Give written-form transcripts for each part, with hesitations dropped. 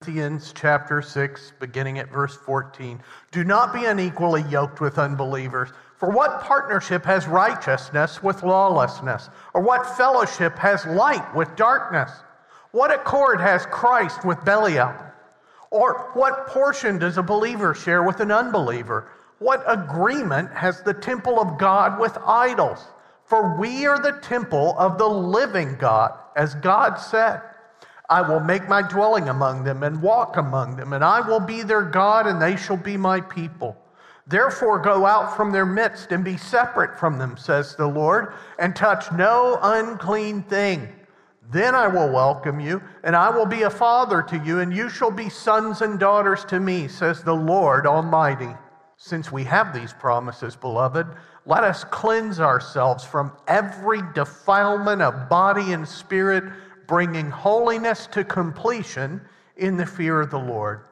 Corinthians chapter 6, beginning at verse 14. Do not be unequally yoked with unbelievers. For what partnership has righteousness with lawlessness? Or what fellowship has light with darkness? What accord has Christ with Belial? Or what portion does a believer share with an unbeliever? What agreement has the temple of God with idols? For we are the temple of the living God, as God said. I will make my dwelling among them and walk among them, and I will be their God, and they shall be my people. Therefore go out from their midst and be separate from them, says the Lord, and touch no unclean thing. Then I will welcome you, and I will be a father to you, and you shall be sons and daughters to me, says the Lord Almighty. Since we have these promises, beloved, let us cleanse ourselves from every defilement of body and spirit, bringing holiness to completion in the fear of the Lord.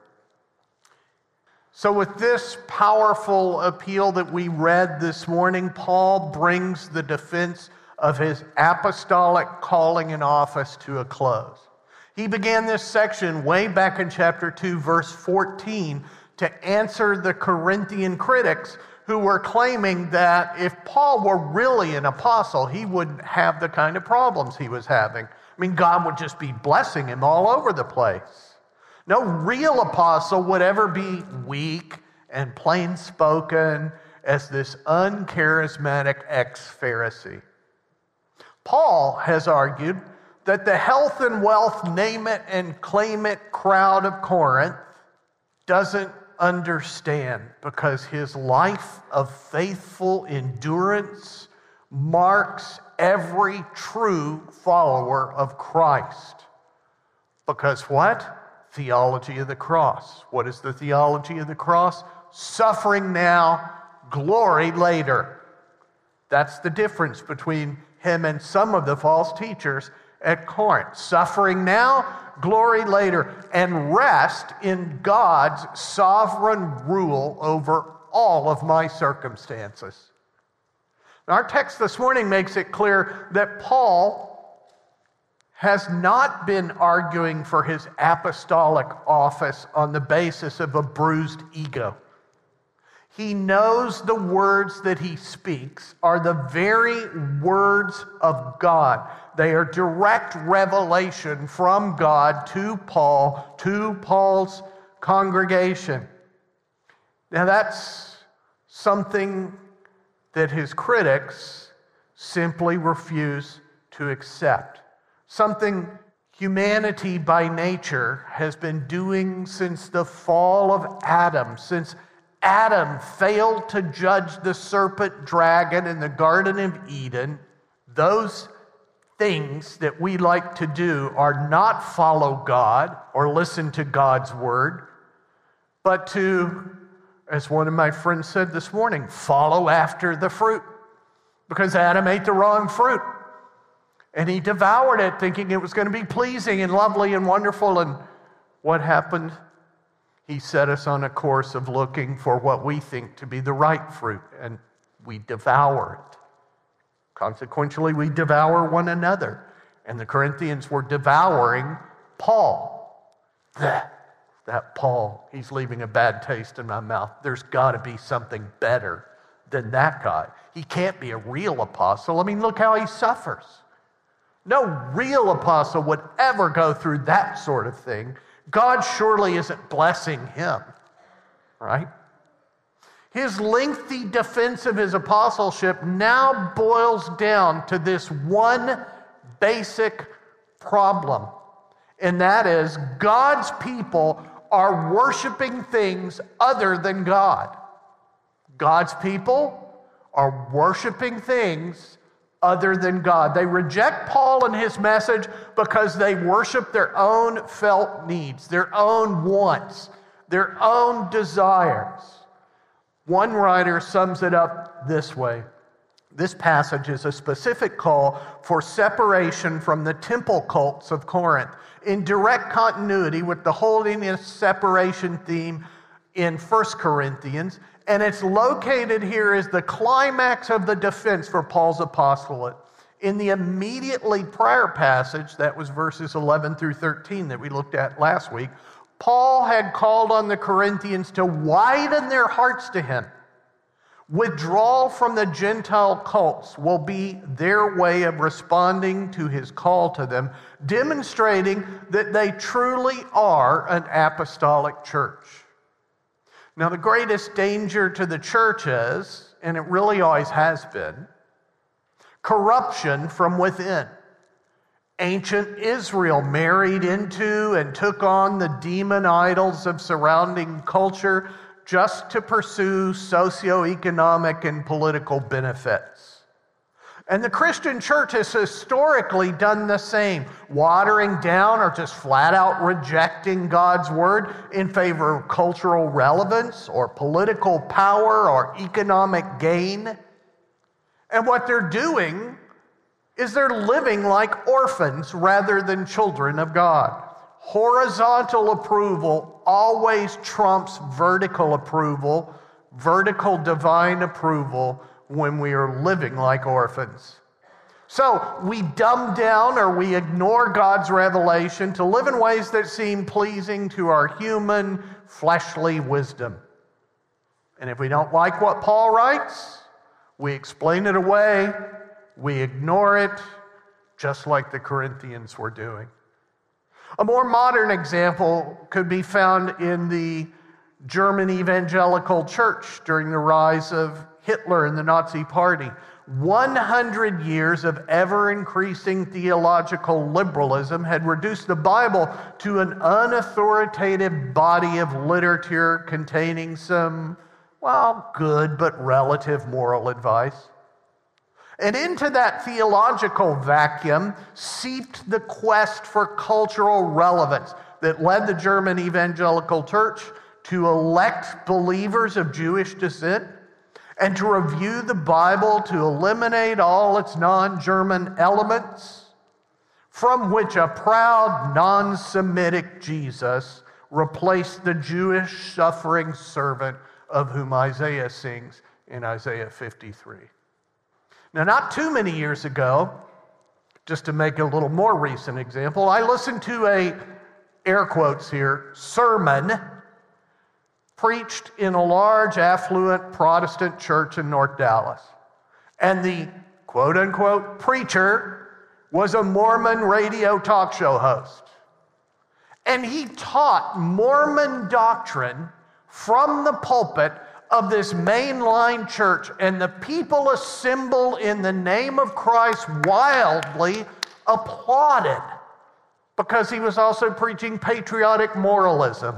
So with this powerful appeal that we read this morning, Paul brings the defense of his apostolic calling and office to a close. He began this section way back in chapter 2, verse 14, to answer the Corinthian critics who were claiming that if Paul were really an apostle, he wouldn't have the kind of problems he was having. I mean, God would just be blessing him all over the place. No real apostle would ever be weak and plain-spoken as this uncharismatic ex-Pharisee. Paul has argued that the health and wealth, name it and claim it crowd of Corinth doesn't understand because his life of faithful endurance marks every true follower of Christ. Because what? Theology of the cross. What is the theology of the cross? Suffering now, glory later. That's the difference between him and some of the false teachers at Corinth. Suffering now, glory later, and rest in God's sovereign rule over all of my circumstances. Our text this morning makes it clear that Paul has not been arguing for his apostolic office on the basis of a bruised ego. He knows the words that he speaks are the very words of God. They are direct revelation from God to Paul, to Paul's congregation. Now that's something that his critics simply refuse to accept. Something humanity by nature has been doing since the fall of Adam, since Adam failed to judge the serpent dragon in the Garden of Eden. Those things that we like to do are not follow God or listen to God's word, but to, as one of my friends said this morning, follow after the fruit. Because Adam ate the wrong fruit. And he devoured it thinking it was going to be pleasing and lovely and wonderful. And what happened? He set us on a course of looking for what we think to be the right fruit. And we devour it. Consequently, we devour one another. And the Corinthians were devouring Paul. That Paul, he's leaving a bad taste in my mouth. There's got to be something better than that guy. He can't be a real apostle. I mean, look how he suffers. No real apostle would ever go through that sort of thing. God surely isn't blessing him, right? His lengthy defense of his apostleship now boils down to this one basic problem, and that is God's people are worshiping things other than God. God's people are worshiping things other than God. They reject Paul and his message because they worship their own felt needs, their own wants, their own desires. One writer sums it up this way. This passage is a specific call for separation from the temple cults of Corinth, in direct continuity with the holiness separation theme in 1 Corinthians, and it's located here as the climax of the defense for Paul's apostolate. In the immediately prior passage, that was verses 11 through 13 that we looked at last week, Paul had called on the Corinthians to widen their hearts to him. Withdrawal from the Gentile cults will be their way of responding to his call to them, demonstrating that they truly are an apostolic church. Now, the greatest danger to the church is, and it really always has been, corruption from within. Ancient Israel married into and took on the demon idols of surrounding culture just to pursue socioeconomic and political benefits. And the Christian church has historically done the same, watering down or just flat out rejecting God's word in favor of cultural relevance or political power or economic gain. And what they're doing is they're living like orphans rather than children of God. Horizontal approval always trumps vertical approval, vertical divine approval when we are living like orphans. So we dumb down or we ignore God's revelation to live in ways that seem pleasing to our human, fleshly wisdom. And if we don't like what Paul writes, we explain it away, we ignore it, just like the Corinthians were doing. A more modern example could be found in the German evangelical church during the rise of Hitler and the Nazi Party. 100 years of ever-increasing theological liberalism had reduced the Bible to an unauthoritative body of literature containing some, good but relative moral advice. And into that theological vacuum seeped the quest for cultural relevance that led the German evangelical church to elect believers of Jewish descent and to review the Bible to eliminate all its non-German elements, from which a proud non-Semitic Jesus replaced the Jewish suffering servant of whom Isaiah sings in Isaiah 53. Now, not too many years ago, just to make a little more recent example, I listened to a, air quotes here, sermon preached in a large, affluent Protestant church in North Dallas. And the quote-unquote preacher was a Mormon radio talk show host. And he taught Mormon doctrine from the pulpit of this mainline church, and the people assembled in the name of Christ wildly applauded because he was also preaching patriotic moralism.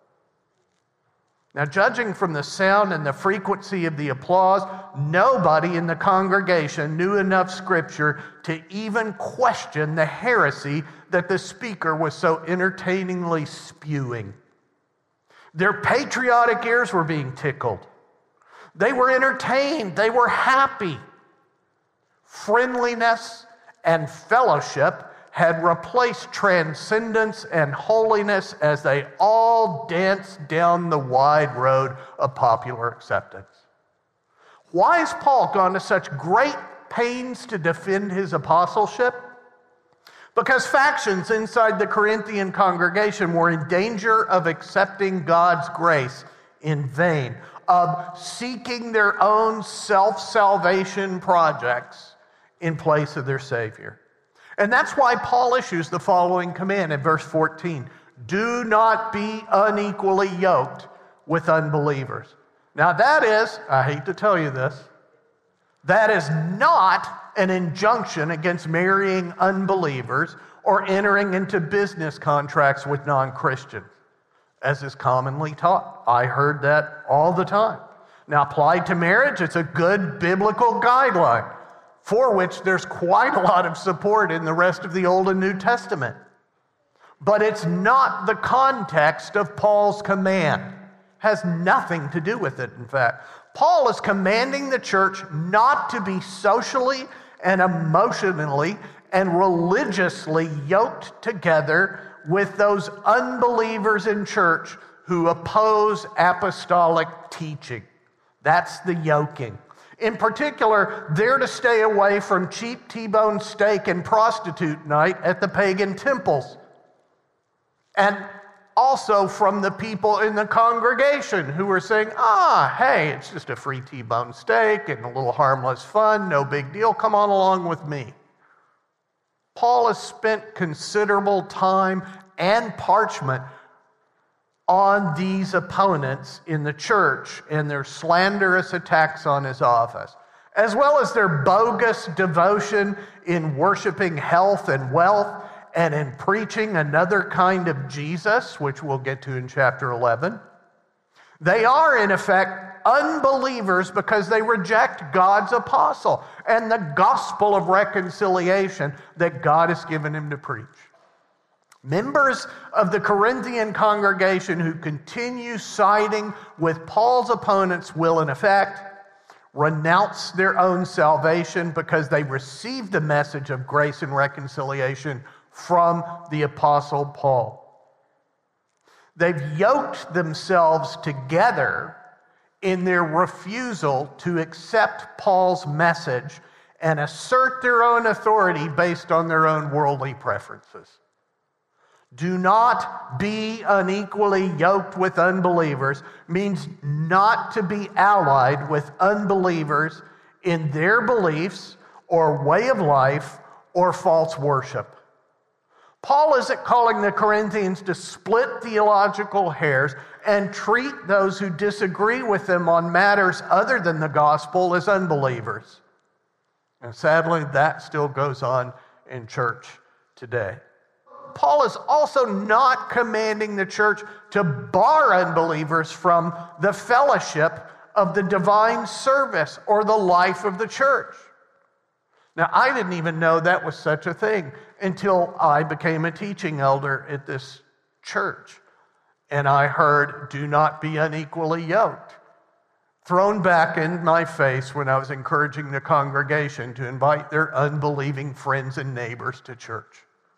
Now, judging from the sound and the frequency of the applause, nobody in the congregation knew enough scripture to even question the heresy that the speaker was so entertainingly spewing. Their patriotic ears were being tickled. They were entertained. They were happy. Friendliness and fellowship had replaced transcendence and holiness as they all danced down the wide road of popular acceptance. Why has Paul gone to such great pains to defend his apostleship? Because factions inside the Corinthian congregation were in danger of accepting God's grace in vain, of seeking their own self-salvation projects in place of their Savior. And that's why Paul issues the following command in verse 14. Do not be unequally yoked with unbelievers. Now that is, I hate to tell you this, that is not an injunction against marrying unbelievers or entering into business contracts with non-Christians, as is commonly taught. I heard that all the time. Now, applied to marriage, it's a good biblical guideline for which there's quite a lot of support in the rest of the Old and New Testament. But it's not the context of Paul's command. Has nothing to do with it, in fact. Paul is commanding the church not to be socially and emotionally and religiously yoked together with those unbelievers in church who oppose apostolic teaching. That's the yoking. In particular, they're to stay away from cheap T-bone steak and prostitute night at the pagan temples. And also from the people in the congregation who were saying, hey, it's just a free T-bone steak and a little harmless fun, no big deal, come on along with me. Paul has spent considerable time and parchment on these opponents in the church and their slanderous attacks on his office, as well as their bogus devotion in worshiping health and wealth and in preaching another kind of Jesus, which we'll get to in chapter 11. They are, in effect, unbelievers because they reject God's apostle and the gospel of reconciliation that God has given him to preach. Members of the Corinthian congregation who continue siding with Paul's opponents will, in effect, renounce their own salvation because they received the message of grace and reconciliation from the Apostle Paul. They've yoked themselves together in their refusal to accept Paul's message and assert their own authority based on their own worldly preferences. Do not be unequally yoked with unbelievers means not to be allied with unbelievers in their beliefs or way of life or false worship. Paul isn't calling the Corinthians to split theological hairs and treat those who disagree with them on matters other than the gospel as unbelievers. And sadly, that still goes on in church today. Paul is also not commanding the church to bar unbelievers from the fellowship of the divine service or the life of the church. Now, I didn't even know that was such a thing until I became a teaching elder at this church. And I heard, do not be unequally yoked, thrown back in my face when I was encouraging the congregation to invite their unbelieving friends and neighbors to church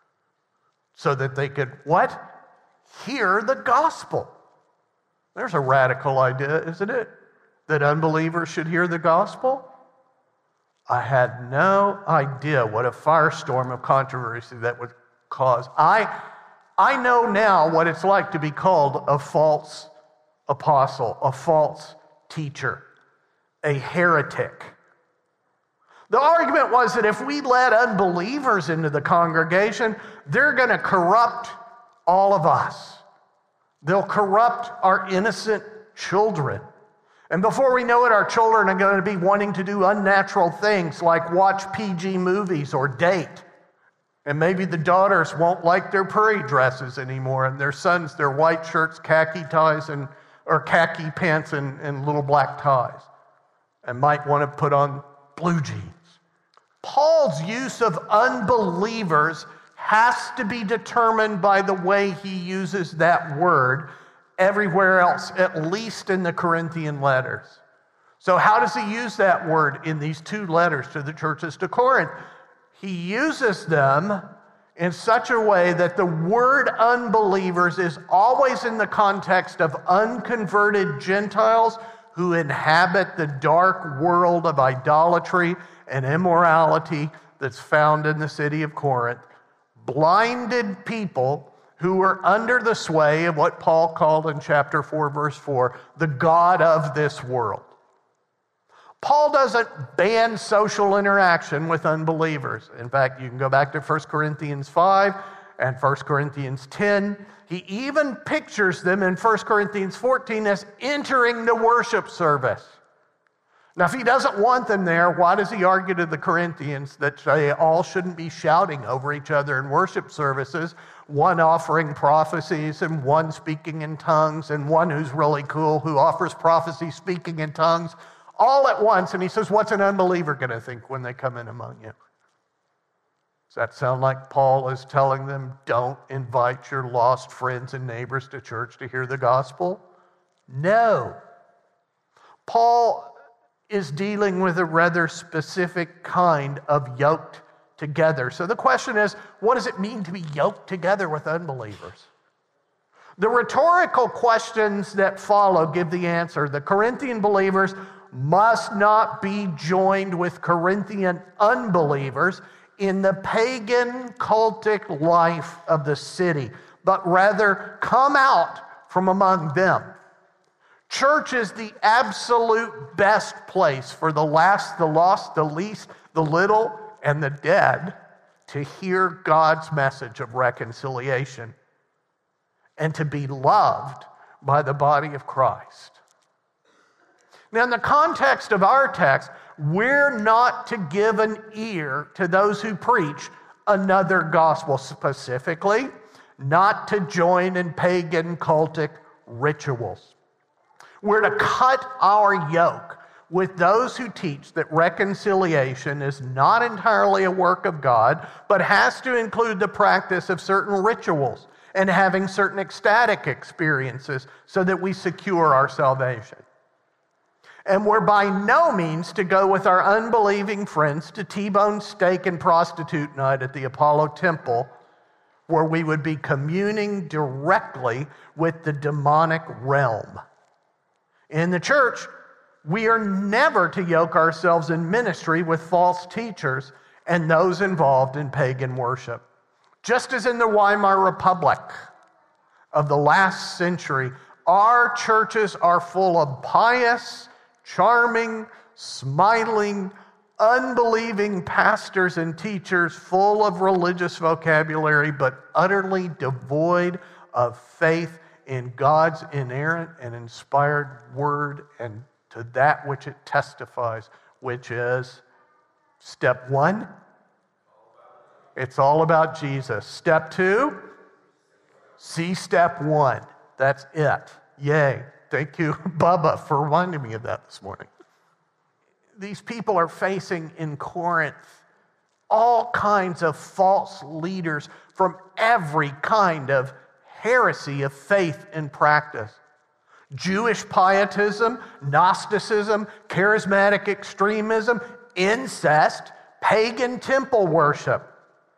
so that they could, what? Hear the gospel. There's a radical idea, isn't it? That unbelievers should hear the gospel? I had no idea what a firestorm of controversy that would cause. I know now what it's like to be called a false apostle, a false teacher, a heretic. The argument was that if we let unbelievers into the congregation, they're going to corrupt all of us. They'll corrupt our innocent children. And before we know it, our children are going to be wanting to do unnatural things like watch PG movies or date. And maybe the daughters won't like their prairie dresses anymore, and their sons, their white shirts, khaki ties, or khaki pants and little black ties, and might want to put on blue jeans. Paul's use of unbelievers has to be determined by the way he uses that word everywhere else, at least in the Corinthian letters. So how does he use that word in these two letters to the churches to Corinth? He uses them in such a way that the word unbelievers is always in the context of unconverted Gentiles who inhabit the dark world of idolatry and immorality that's found in the city of Corinth. Blinded people who were under the sway of what Paul called in chapter 4, verse 4, the god of this world. Paul doesn't ban social interaction with unbelievers. In fact, you can go back to 1 Corinthians 5 and 1 Corinthians 10. He even pictures them in 1 Corinthians 14 as entering the worship service. Now, if he doesn't want them there, why does he argue to the Corinthians that they all shouldn't be shouting over each other in worship services, one offering prophecies and one speaking in tongues and one who's really cool who offers prophecy speaking in tongues all at once? And he says, what's an unbeliever going to think when they come in among you? Does that sound like Paul is telling them, don't invite your lost friends and neighbors to church to hear the gospel? No. Paul is dealing with a rather specific kind of yoked together. So the question is, what does it mean to be yoked together with unbelievers? The rhetorical questions that follow give the answer. The Corinthian believers must not be joined with Corinthian unbelievers in the pagan cultic life of the city. but rather come out from among them. Church is the absolute best place for the last, the lost, the least, the little, and the dead to hear God's message of reconciliation and to be loved by the body of Christ. Now, in the context of our text, we're not to give an ear to those who preach another gospel, specifically, not to join in pagan cultic rituals. We're to cut our yoke with those who teach that reconciliation is not entirely a work of God, but has to include the practice of certain rituals and having certain ecstatic experiences so that we secure our salvation. And we're by no means to go with our unbelieving friends to T-bone steak and prostitute night at the Apollo Temple, where we would be communing directly with the demonic realm. In the church, we are never to yoke ourselves in ministry with false teachers and those involved in pagan worship. Just as in the Weimar Republic of the last century, our churches are full of pious, charming, smiling, unbelieving pastors and teachers full of religious vocabulary, but utterly devoid of faith in God's inerrant and inspired word and to that which it testifies, which is step one, it's all about Jesus. Step two, see step one. That's it. Yay. Thank you, Bubba, for reminding me of that this morning. These people are facing in Corinth all kinds of false leaders from every kind of heresy of faith and practice. Jewish pietism, Gnosticism, charismatic extremism, incest, pagan temple worship.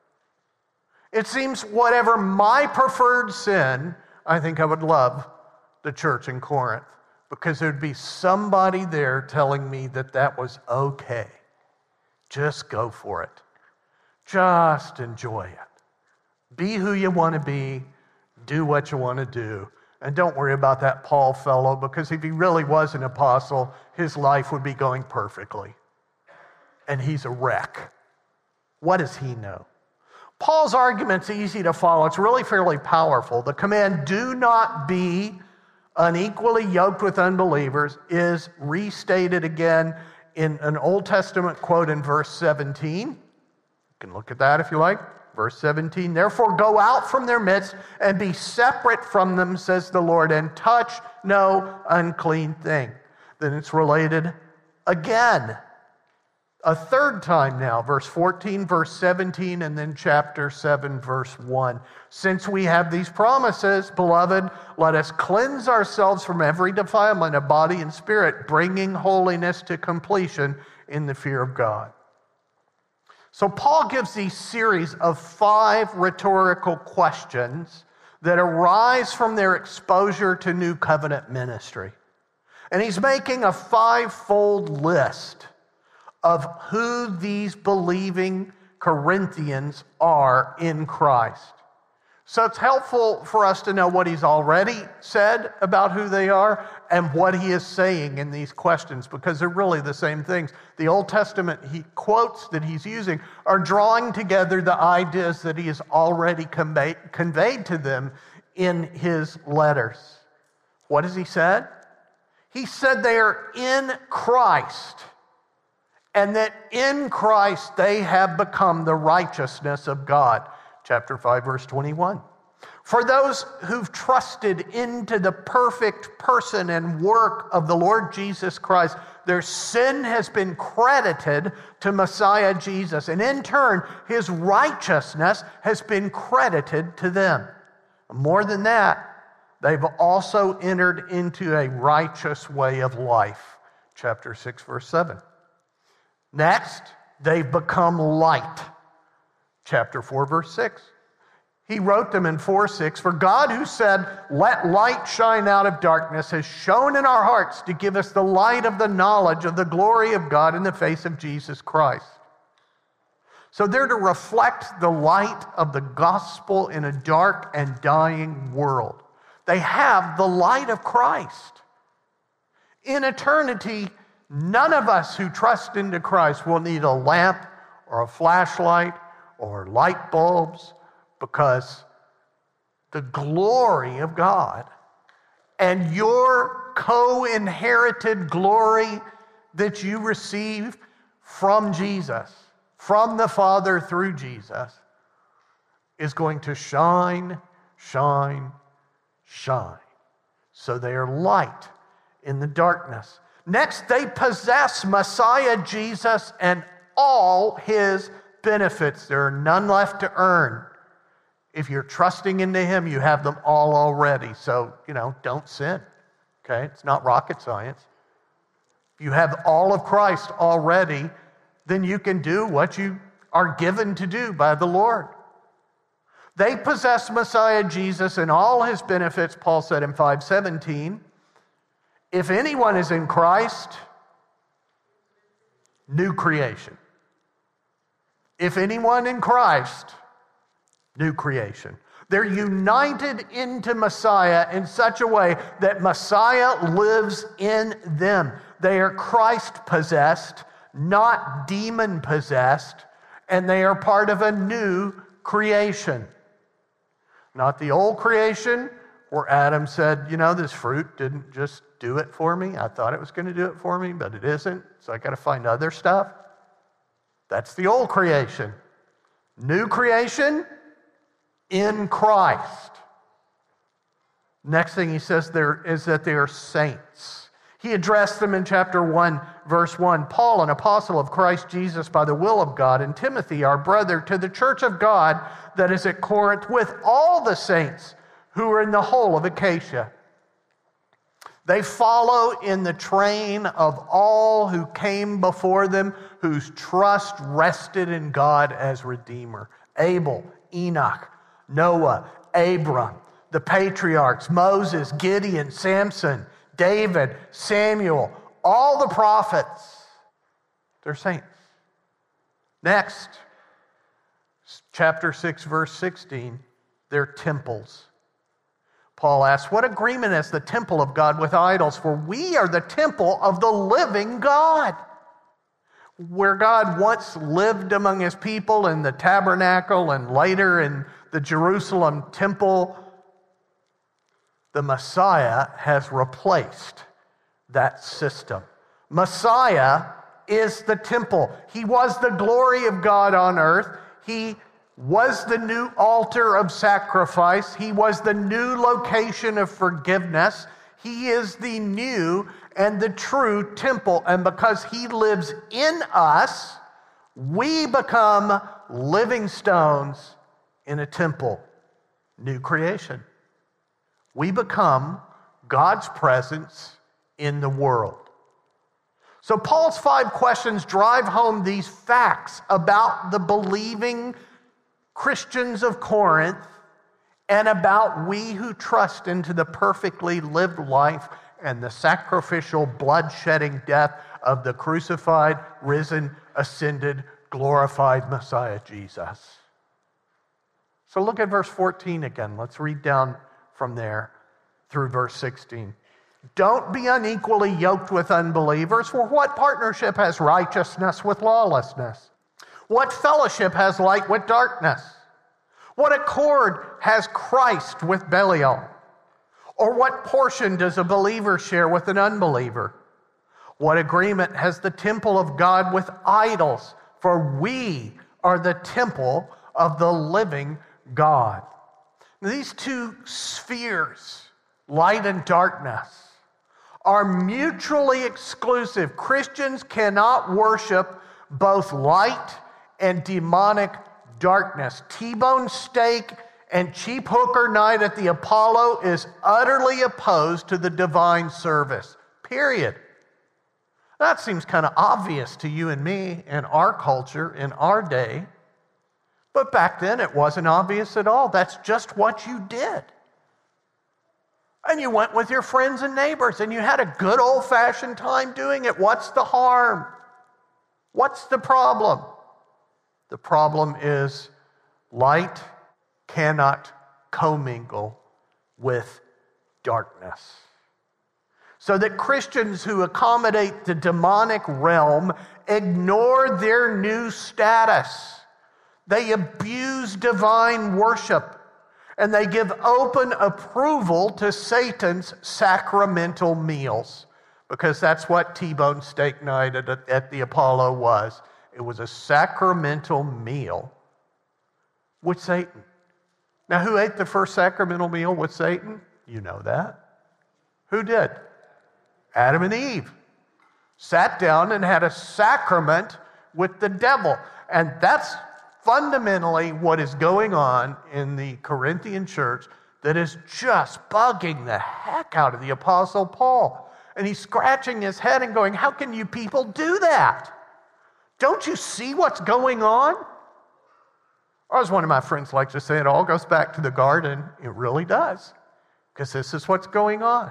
It seems whatever my preferred sin, I think I would love the church in Corinth, because there'd be somebody there telling me that that was okay. Just go for it. Just enjoy it. Be who you want to be. Do what you want to do. And don't worry about that Paul fellow, because if he really was an apostle, his life would be going perfectly. And he's a wreck. What does he know? Paul's argument's easy to follow. It's really fairly powerful. The command, do not be unequally yoked with unbelievers, is restated again in an Old Testament quote in verse 17. You can look at that if you like. Verse 17, therefore go out from their midst and be separate from them, says the Lord, and touch no unclean thing. Then it's related again, a third time now, verse 14, verse 17, and then chapter 7, verse 1. Since we have these promises, beloved, let us cleanse ourselves from every defilement of body and spirit, bringing holiness to completion in the fear of God. So Paul gives these series of 5 rhetorical questions that arise from their exposure to New Covenant ministry. And he's making a 5-fold list of who these believing Corinthians are in Christ. So it's helpful for us to know what he's already said about who they are and what he is saying in these questions, because they're really the same things. The Old Testament quotes that he's using are drawing together the ideas that he has already conveyed to them in his letters. What has he said? He said they are in Christ, and that in Christ they have become the righteousness of God. Chapter 5, verse 21. For those who've trusted into the perfect person and work of the Lord Jesus Christ, their sin has been credited to Messiah Jesus. And in turn, his righteousness has been credited to them. More than that, they've also entered into a righteous way of life. Chapter 6, verse 7. Next, they've become light. Chapter 4, verse 6. He wrote them in 4:6, for God who said, let light shine out of darkness, has shone in our hearts to give us the light of the knowledge of the glory of God in the face of Jesus Christ. So they're to reflect the light of the gospel in a dark and dying world. They have the light of Christ. In eternity, none of us who trust into Christ will need a lamp or a flashlight or light bulbs, because the glory of God and your co-inherited glory that you receive from Jesus, from the Father through Jesus, is going to shine, shine, shine. So they are light in the darkness. Next, they possess Messiah Jesus and all his benefits. There are none left to earn. If you're trusting into him, you have them all already. So, don't sin. Okay? It's not rocket science. If you have all of Christ already, then you can do what you are given to do by the Lord. They possess Messiah Jesus and all his benefits, Paul said in 5:17. If anyone is in Christ, new creation. If anyone in Christ, new creation. They're united into Messiah in such a way that Messiah lives in them. They are Christ-possessed, not demon-possessed, and they are part of a new creation. Not the old creation where Adam said, this fruit didn't just do it for me. I thought it was going to do it for me, but it isn't, so I got to find other stuff. That's the old creation. New creation in Christ. Next thing he says there is that they are saints. He addressed them in chapter 1, verse 1. Paul, an apostle of Christ Jesus by the will of God, and Timothy, our brother, to the church of God that is at Corinth, with all the saints who are in the whole of Achaia. They follow in the train of all who came before them, whose trust rested in God as Redeemer. Abel, Enoch, Noah, Abram, the patriarchs, Moses, Gideon, Samson, David, Samuel, all the prophets. They're saints. Next, chapter 6, verse 16, they're temples. Paul asks, what agreement has the temple of God with idols? For we are the temple of the living God. Where God once lived among his people in the tabernacle and later in the Jerusalem temple, the Messiah has replaced that system. Messiah is the temple. He was the glory of God on earth. He was the new altar of sacrifice. He was the new location of forgiveness. He is the new and the true temple. And because he lives in us, we become living stones in a temple. New creation. We become God's presence in the world. So Paul's 5 questions drive home these facts about the believing Christians of Corinth and about we who trust into the perfectly lived life and the sacrificial, blood-shedding death of the crucified, risen, ascended, glorified Messiah Jesus. So look at verse 14 again. Let's read down from there through verse 16. Don't be unequally yoked with unbelievers, for what partnership has righteousness with lawlessness? What fellowship has light with darkness? What accord has Christ with Belial? Or what portion does a believer share with an unbeliever? What agreement has the temple of God with idols? For we are the temple of the living God. These two spheres, light and darkness, are mutually exclusive. Christians cannot worship both light and demonic darkness. T-bone steak and cheap hooker night at the Apollo is utterly opposed to the divine service. Period. That seems kind of obvious to you and me in our culture, in our day. But back then it wasn't obvious at all. That's just what you did. And you went with your friends and neighbors and you had a good old-fashioned time doing it. What's the harm? What's the problem? The problem is light cannot commingle with darkness. So that Christians who accommodate the demonic realm ignore their new status. They abuse divine worship, and they give open approval to Satan's sacramental meals, because that's what T-bone steak night at the Apollo was. It was a sacramental meal with Satan. Now, who ate the first sacramental meal with Satan? You know that. Who did? Adam and Eve sat down and had a sacrament with the devil. And that's fundamentally what is going on in the Corinthian church that is just bugging the heck out of the Apostle Paul. And he's scratching his head and going, how can you people do that? Don't you see what's going on? Or as one of my friends likes to say, it all goes back to the garden. It really does, because this is what's going on.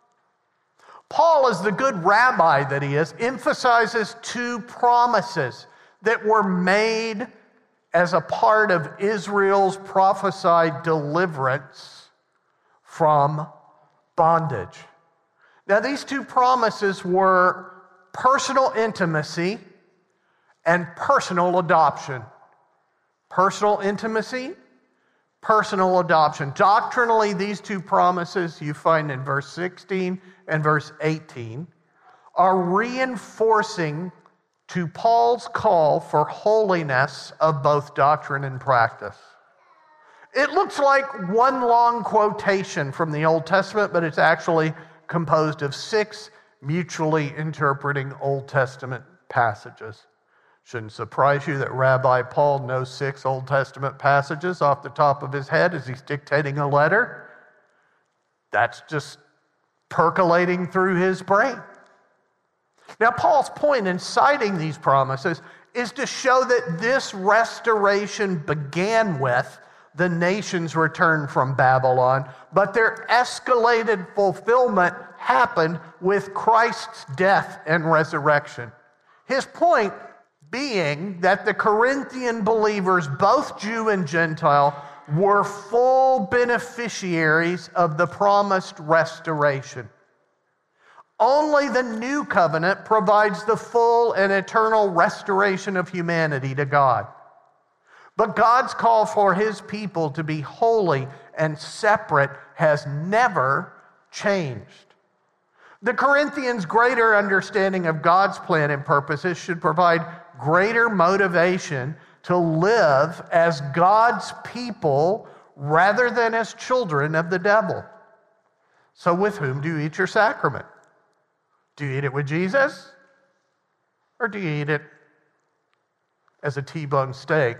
Paul, as the good rabbi that he is, emphasizes two promises that were made as a part of Israel's prophesied deliverance from bondage. Now, these two promises were personal intimacy and personal adoption. Personal intimacy, personal adoption. Doctrinally, these two promises you find in verse 16 and verse 18 are reinforcing to Paul's call for holiness of both doctrine and practice. It looks like one long quotation from the Old Testament, but it's actually composed of 6 mutually interpreting Old Testament passages. Shouldn't surprise you that Rabbi Paul knows 6 Old Testament passages off the top of his head as he's dictating a letter. That's just percolating through his brain. Now, Paul's point in citing these promises is to show that this restoration began with the nation's return from Babylon, but their escalated fulfillment happened with Christ's death and resurrection. His point being that the Corinthian believers, both Jew and Gentile, were full beneficiaries of the promised restoration. Only the new covenant provides the full and eternal restoration of humanity to God. But God's call for his people to be holy and separate has never changed. The Corinthians' greater understanding of God's plan and purposes should provide greater motivation to live as God's people rather than as children of the devil. So with whom do you eat your sacrament? Do you eat it with Jesus? Or do you eat it as a T-bone steak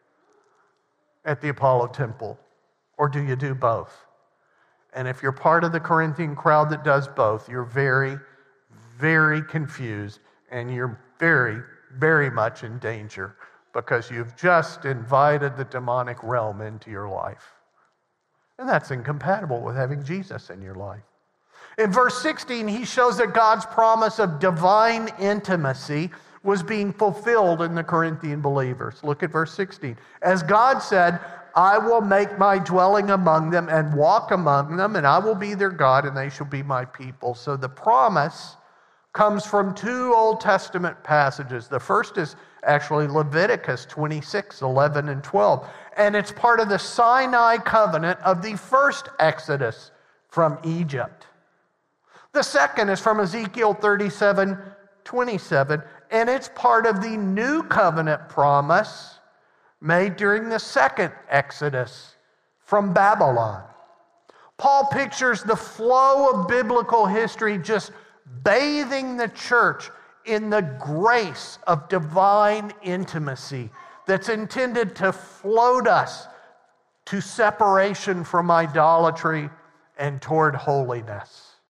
at the Apollo temple? Or do you do both? And if you're part of the Corinthian crowd that does both, you're very, very confused, and you're very, very much in danger, because you've just invited the demonic realm into your life. And that's incompatible with having Jesus in your life. In verse 16, he shows that God's promise of divine intimacy was being fulfilled in the Corinthian believers. Look at verse 16. As God said, I will make my dwelling among them and walk among them, and I will be their God, and they shall be my people. So the promise comes from 2 Old Testament passages. The first is actually Leviticus 26, 11, and 12. And it's part of the Sinai covenant of the first Exodus from Egypt. The second is from Ezekiel 37, 27, and it's part of the new covenant promise made during the second Exodus from Babylon. Paul pictures the flow of biblical history just bathing the church in the grace of divine intimacy that's intended to float us to separation from idolatry and toward holiness.